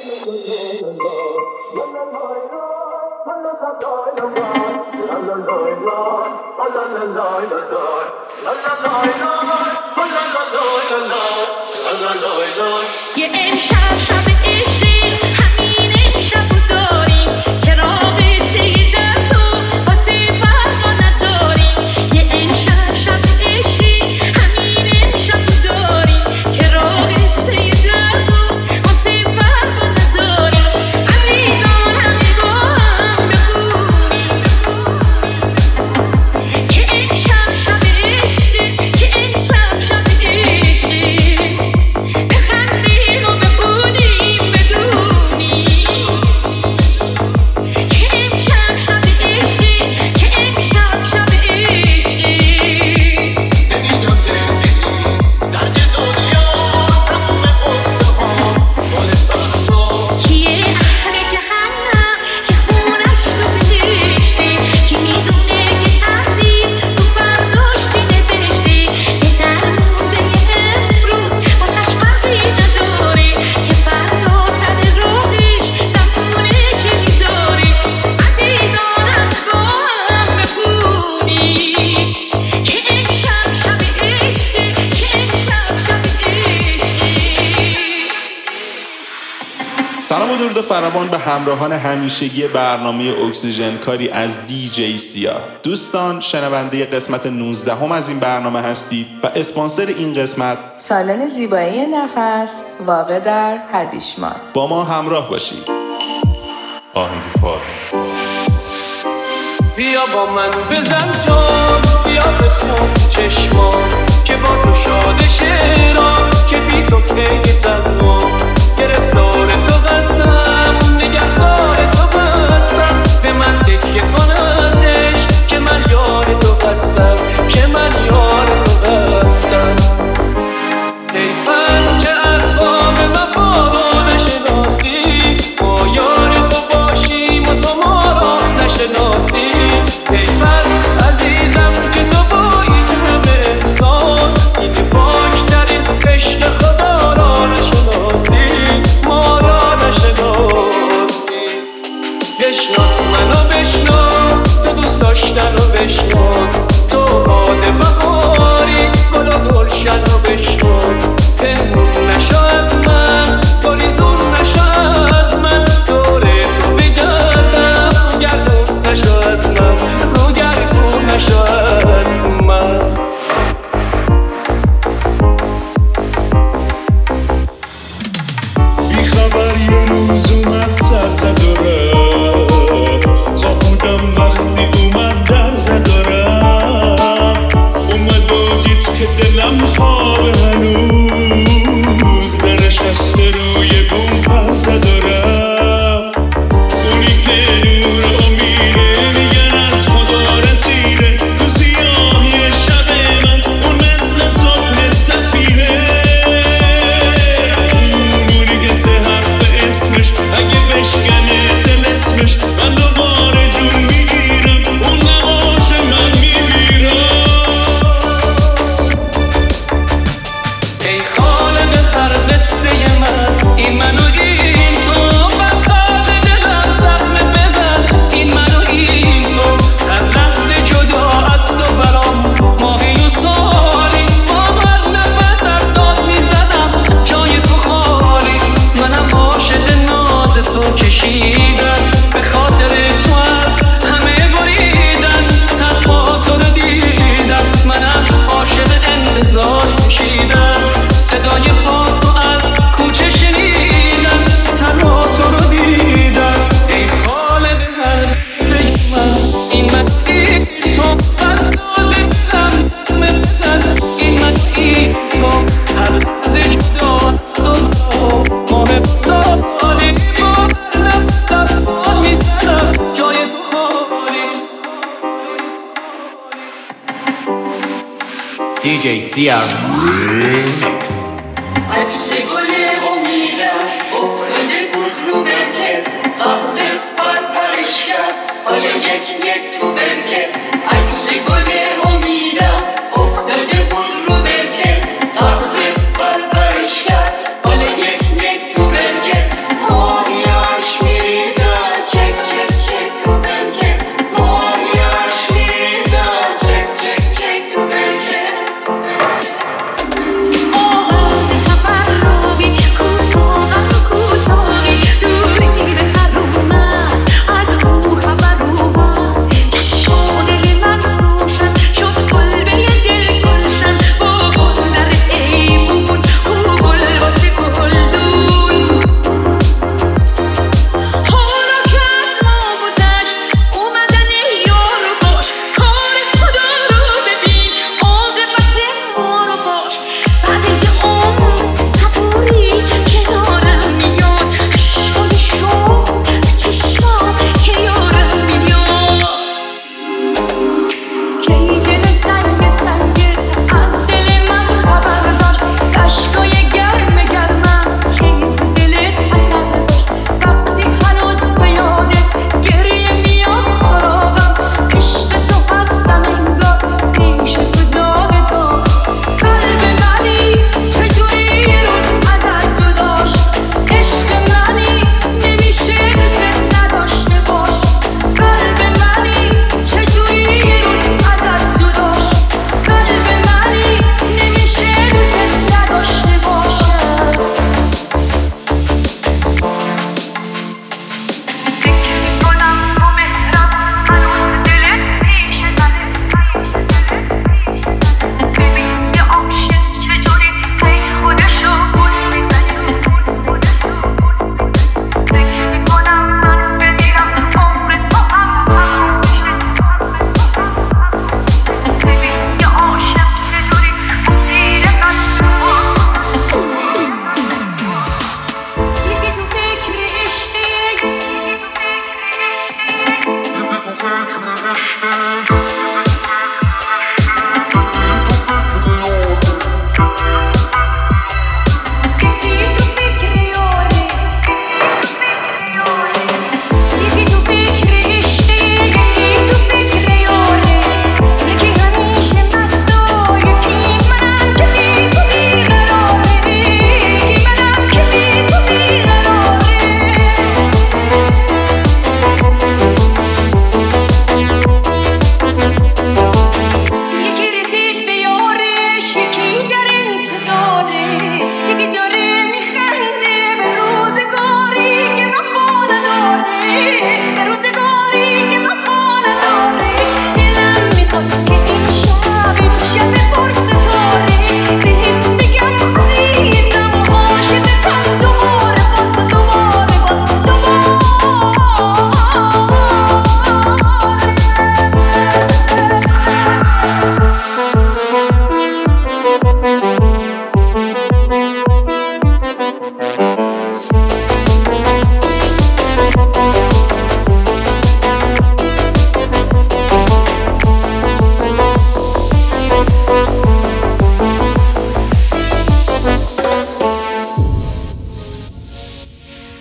یه امشب شب عشقی همین امشب رو داریم چراغ سیدم تو واسه فردا نذاریم یه امشب شب عشقی همین امشب رو داریم چراغ سیدم تو واسه فردا نذاریم عزیزان همه با هم بخونیم که امشب شب عشقی که امشب شب عشقی سلام و درود فراوان به همراهان همیشگی برنامه اکسیژن کاری از دیجی سیاه. دوستان شنونده قسمت 19 از این برنامه هستید و اسپانسر این قسمت سالن زیبایی نفس واقع در هدیشمان. با ما همراه باشید. آهنگفار بیا با من بزن جان، بیا بخون چشما که با تو شاده شیران که بی تو خیلی تنها گرفتار تو بستم نگهدار تو بستم به من تکیه کن ازش که من یار تو هستم که من یار تو هستم حیف است که ارقام وفا رو نشناسی ما یار تو باشیم و تو ما را نشناسی حیف است عزیزم که تو با این همه احسان این پاکترین عشق خدا را نشناسی ما را نشناسی بشناس منو بشناس تو دوست داشتن رو بشناس تو باد بهاری گل و گلشن رو بشناس پنهون نشو از من گریزون نشو از من دوره تو بگردم گردون نشو از من رو گردون نشو از من بی خبر یه روز اومد سر زد و رفت تا بودم وقتی اومد در زد و رفت اومد و دید که دلم خوابه هنوز درش هست روی بوم پر زد و رفت اونی که نور امیده میگن از خدا رسیده تو سیاهی شب من اون مثل صبح سفیده اونی که سه حرف اسمش اگه بشکنه دل اسمش من دوباره جون میگیرم اون نقاش من میبیرم ای خالق هر قصه من این منو این تو بساز دلم زخم بزن این منو این تو هر لحظه جدا از تو برام ماهی و سالی با هر نفسم داد میزدم جای تو خالی منم عاشق ناز تو کشیدم به خاطر تو از همه بریدن تنها تو رو دیدم منم عاشق انتظار کشیدم صدای پا تو از کوچه شنیدم تنها تو رو دیدم ای خالق هر قصه من این من این تو بساز دلم مثل این من این تو هر لحظه جدا از تو ماه سالی با هر نفسم باد میزنم جای تو خالی DJ CR Remix. عکس گل امیدم افتاده بود رو برکه قهوه پرپرش کرد حال یک تو برکه عکس گل امیدم افتاده بود رو برکه قهوه پرپرش کرد حال یک تو برکه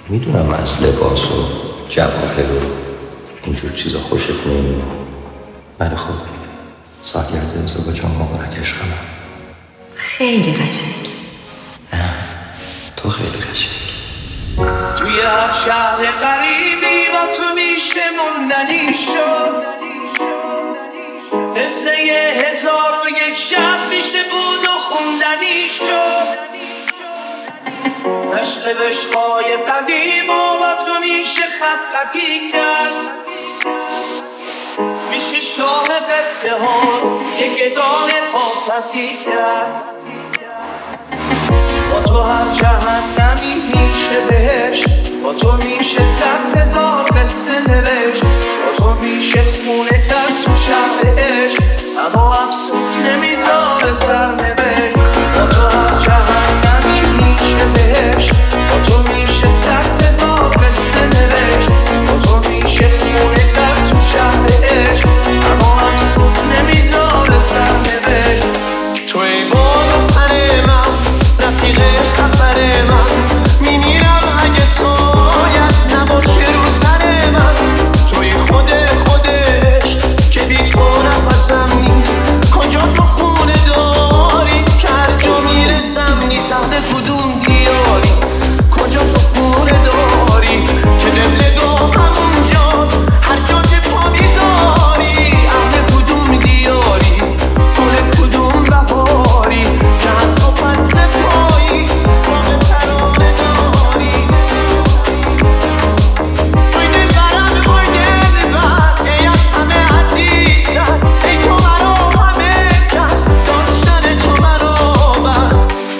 میدونم از لباس و جواهر و اینجور چیزا خوشت نمیاد، ولی خب سالگرد ازدواجم مبارک عشقم. خیلی قشنگ. نه تو خیلی قشنگ. توی هر شهر قریبی با تو میشه موندنی شد، قصه 1001 شب میشه بود و خوندنی شد، عشق عشقای قدیم و با تو میشه خط خطی کرد، میشه شاه قصه ها یک گدای پاپتی کرد. با تو هر جهنمی میشه بهشت، با تو میشه 100,000 قصه نوشت، با تو میشه خونه کرد تو شهر عشق، اما افسوس نمیذاره سرنوشت. با تو هر جهنمی میشه بهشت، با تو میشه 100,000 قصه نوشت، با تو میشه خونه کرد تو شهر عشق، اما افسوس نمیذاره سرنوشت. تو ای بالاتر من، رفیق سفر من، میمیرم اگه سایت نباشه رو سر من. توی خودش که بی تو نفسم نیست، کجا تو خونه داری که هر جا میرسم نیست. اهل کدوم دیاری، کجا تو خونه داری که قبلگاهم اونجاست، هر جا که پا میذاری. اهل کدوم دیاری، گل کدوم بهاری که حتی فصل پاییز باغ ترانه داری. وای دلبرم وای دلبر، ای از همه عزیزتر، ای تو مرا همه کس، داشتن تو مرا بس.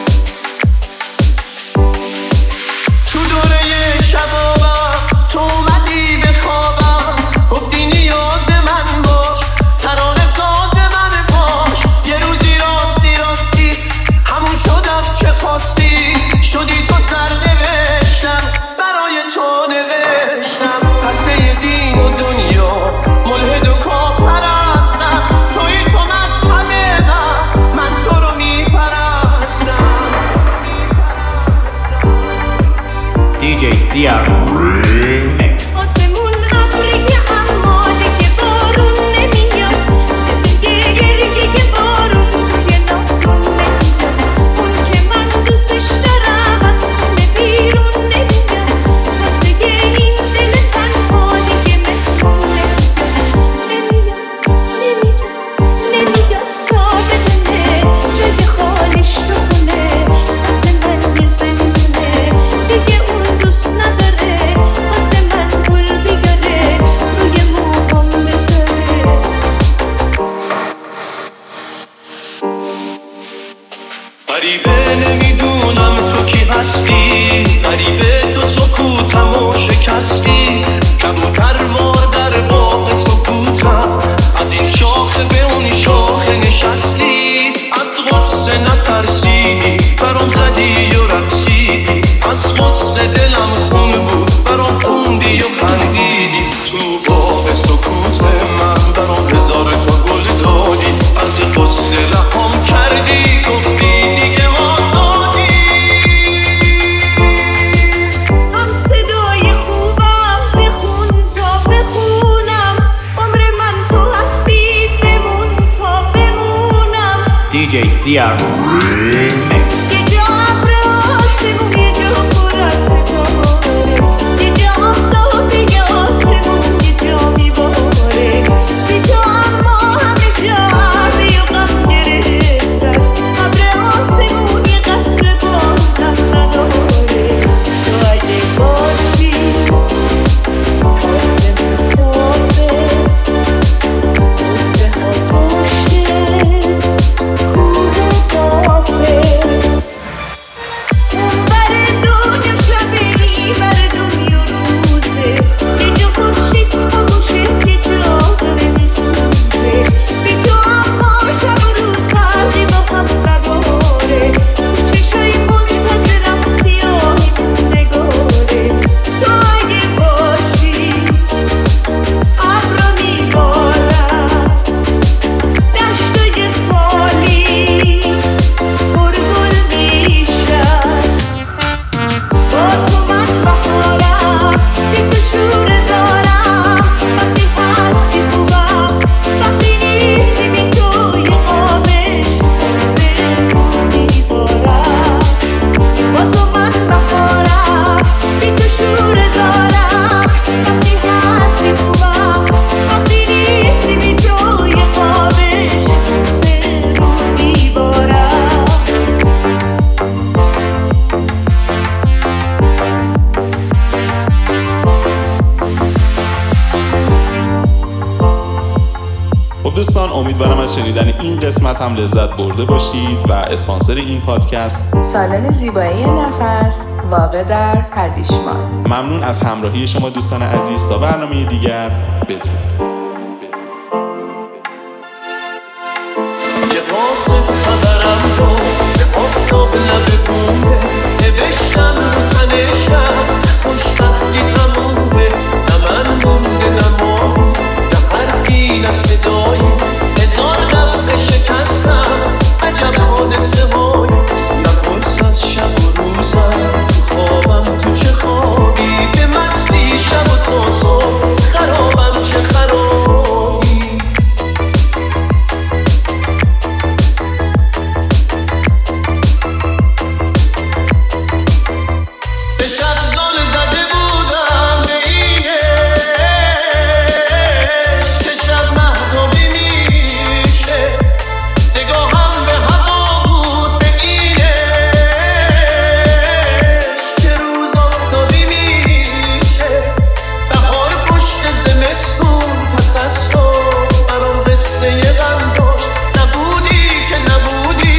تو دوره شبابم تو اومدی به خوابم، گفتی نیاز من باش، ترانه ساز من باش. یه روزی راستی همون شدم که خواستی، شدی تو سرنوشتم، برای تو نوشتم. هسته دین و دنیا ملحد و کافرستم، توی تو مذهب من تو رو میپرستم. DJ CR Remix. آسمون ابریه اما دیگه بارون نمیاد، سفیده گریه که بارون توی ناخن نمیاد. اون که من دوستش دارم از خونه بیرون نمیاد، واسه این دل تنها دیگه مهمون نمیاد تا بدونه جای خالیش تو خونه. واسه من یه زندونه دیگه اون دوست نداره، واسه من گل بیاره روی موهام بذاره. غریبه نمیدونم تو کی هستی، غریبه تو سکوتم و شکستی. کبوتروار در باغ سکوتم، از این شاخه به اون شاخه نشستی. از غصه نترسیدی برام زدی و رقصیدی، از غصه دلم خون بود برام خوندی و خندیدی. تو باغ سکوت من برام 1000 تا گل دادی، از غصه لبام کردی گفتی دیگه آزادی. هم صدای خوبم بخون تا بخونم، عمر من تو هستی بمون تا بمونم. DJ CR Remix. یه جا ابر آسمون، یه جا پر از ستاره، یه جا آفتاب یه آسمون، یه جا میباره. یه جا اما همه جا عرضی و غم گرفته است، ابر آسمون یه قطره بازم نداره. تو اگه باشی آسمون صافه، قصه ها باشه کوه از شنیدن این قسمت هم لذت برده باشید و اسپانسر این پادکست سالن زیبایی نفس واقع در هدیشمان. ممنون از همراهی شما دوستان عزیز. تا برنامه دیگر، بدرود. یه قاصد خبرم رو به آفتاب لب بومه، نوشتم رو تنشم خوشبختی تمومه، نه من مونده نه ما نه حرفی نه صدایی، هزار دفعه شکستم عجب حادثه های، نپرس از شب و روزم تو خوابم تو چه خوابی، به مستی شب و تا صبح خرابم چه خرابی.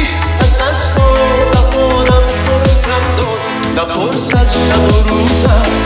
نپرس از شب و روزم